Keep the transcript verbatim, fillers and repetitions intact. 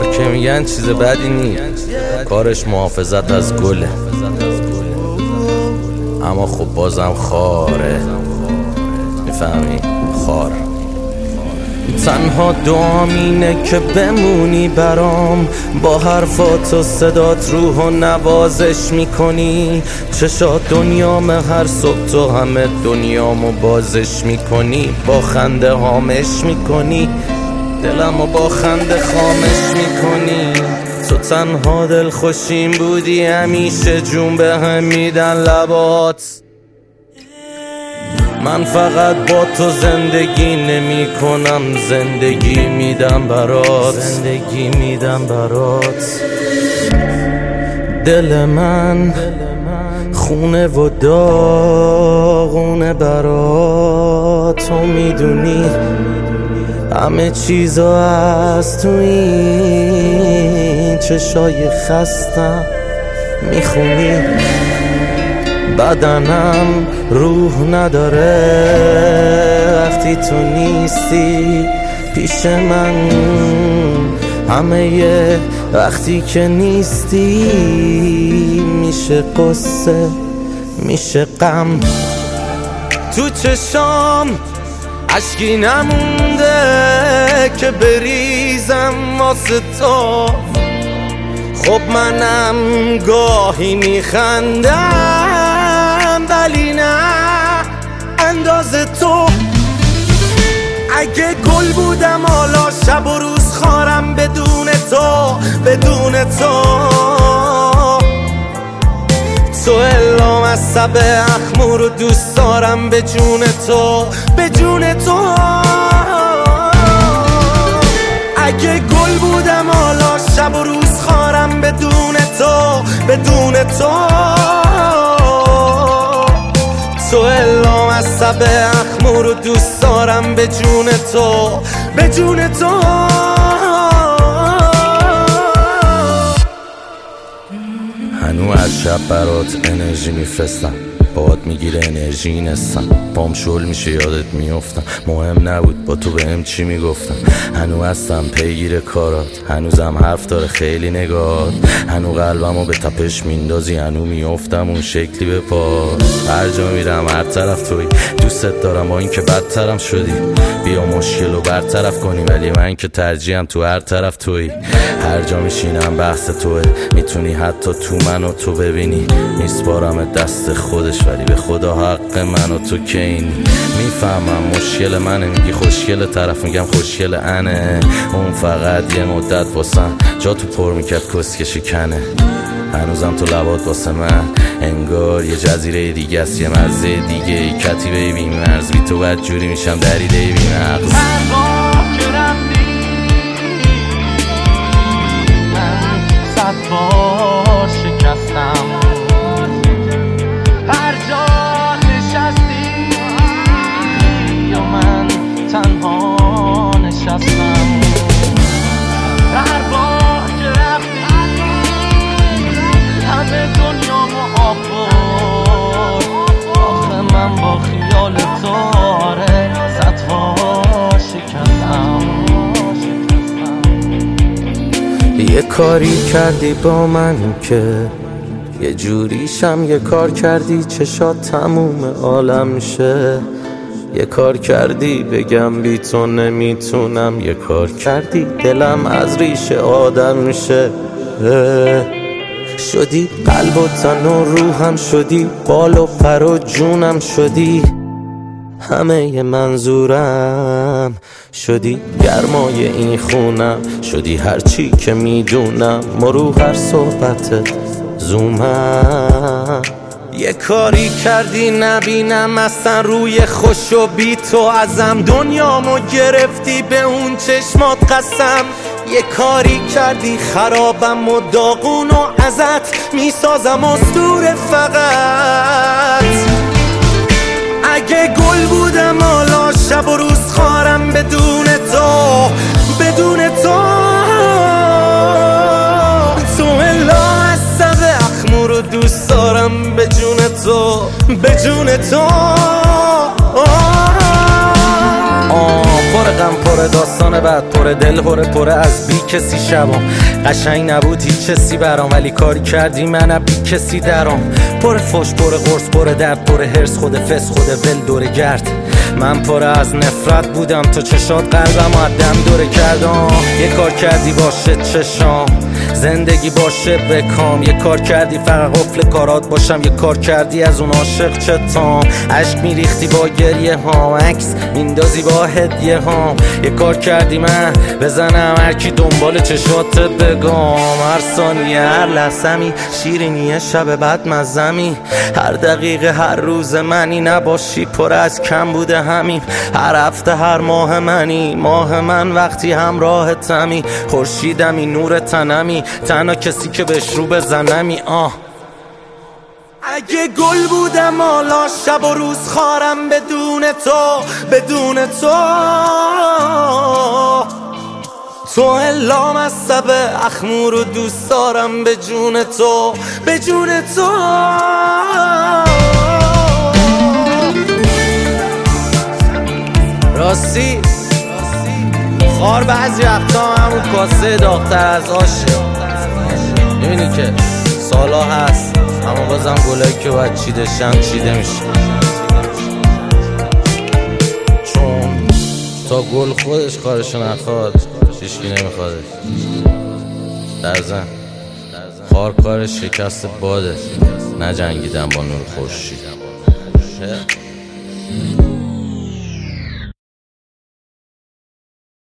خار که میگن چیز بدی نیست، کارش محافظت از گله، اما خب بازم خاره، میفهمی؟ خار. تنها دعام اینه که بمونی برام، با حرفات و صدات روح و نوازش میکنی، چشات دنیام هر صبح تو همه دنیامو بازش میکنی، با خنده هامش میکنی، دلمو با خنده خامش میکنی. تو تنها دل خوشیم بودی، همیشه جون به هم میدن لبات، من فقط با تو زندگی نمی کنم، زندگی میدم برات، زندگی میدم برات. دل من خونه و داغونه برات، تو میدونی همه چیزا از تو این چشای خستم میخونی. بدنم روح نداره وقتی تو نیستی پیش من، همه یه وقتی که نیستی میشه قصه میشه غم. تو چشام اشکی نمونده که بریزم واسه تو، خب منم گاهی میخندم ولی نه اندازه تو. اگه گل بودم حالا شب و روز خارم بدون تو، بدون تو تو الام از سب اخمور رو دوست دارم به جون تو، به جون تو. اگه گل بودم حالا شب و روز خارم بدون تو، بدون تو تو الام از سب اخمور رو دوست دارم به جون تو، به جون تو. هنو از شب برات انرژی میفرستم، باد میگیره انرژی نستم، پام شل میشه یادت میافتم، مهم نبود با تو بهم چی میگفتم. هنو هستم پیگیر کارات، هنوزم حرف داره خیلی نگات، هنو قلبمو به تپش میندازی، هنو میافتم اون شکلی به پات. هر جا میرم هر طرف توی، دوستت دارم با این که بدترم شدی، بیا مشکلو برطرف کنی، ولی من که ترجیحم تو هر طرف توی. هر جا میشینم بحث توه، میتونی حتی تو منو تو ببینی، میسپارم دست خودش ولی به خدا حق من و تو که اینی. میفهمم مشکل منه، میگی خوشگل، طرف میگم خوشگل انه، اون فقط یه مدت واسم جا تو پر میکرد کسکشی کنه. هنوزم تو لبات واسه من انگار یه جزیره دیگه است، یه مزه دیگه ای، کتیبه بی مرز، بی تو بد جوری میشم دریده بی مغز. صد بار شکستم، هر جا نشستی یا من تنها نشستم، هر بار که رفتی همه دنیامو آب برد. آخه من با خیال تو آره صد بار شکستم. یه کاری کردی با من که یه جوریشم، یه کار کردی چشات تموم عالم شه، یه کار کردی بگم بی تو نمیتونم، یه کار کردی دلم از ریشه آدم شه. شدی قلب و تن و روحم، شدی بال و پر و جونم، شدی همه منظورم، شدی گرمای این خونم، شدی هرچی که میدونم، مرو هر صحبتت زومم. یه کاری کردی نبینم اصلا روی خوش و بی تو ازم، دنیامو گرفتی به اون چشمات قسم. یه کاری کردی خرابم و داغون و ازت میسازم اسطوره فقط. اگه گل بودم حالا شب و روز خارم بدون تو، بدون تو تو الا از سب اخمور رو دوست دارم به جون تو، به جون تو. آه پر غم پر پر داستان بعد، پر دل هره پر از بی کسی شبام. قشنگ نبود هیچ چیزی برام، ولی کاری کردی من بی کسی درام. پر فش پر قرص پر درد پر هرس، خود فس خود ول دور گرد. من پر از نفرت بودم، تو چشات قلبم آدم دوره کردم. یه کار کردی باشه چشام، زندگی باشه بکام. یه کار کردی فقط قفل کارات باشم، یه کار کردی از اون عاشق چتام. عشق میریختی با گریه ها، عکس میندازی با هدیه ها. یه کار کردی من بزنم هرکی دنبال چشات بگم. هر ثانیه هر لحظمی شیرینی شب بعد مزمی، هر دقیقه هر روز منی نباشی پر از کم بوده همین. هر هفته هر ماه منی، ماه من وقتی همراه تمی. خورشیدمی نور تنمی، تنها کسی که بهش رو بزنمی. آه اگه گل بودم حالا شب و روز خارم بدون تو، بدون تو. تو الام از سب اخمور و دوست دارم به جون تو، به جون تو. راستی خار بعضی وقتا همون کاسه داغ‌تر از آشه. میبینی که سالا هست اما بازم گلایی که باید چیده شن چیده میشه، چون تا گل خودش کارشو نخواد هیچکی نمیخوادش. در ضمن خار کارش شکست باده، نه جنگیدن با نور خورشید.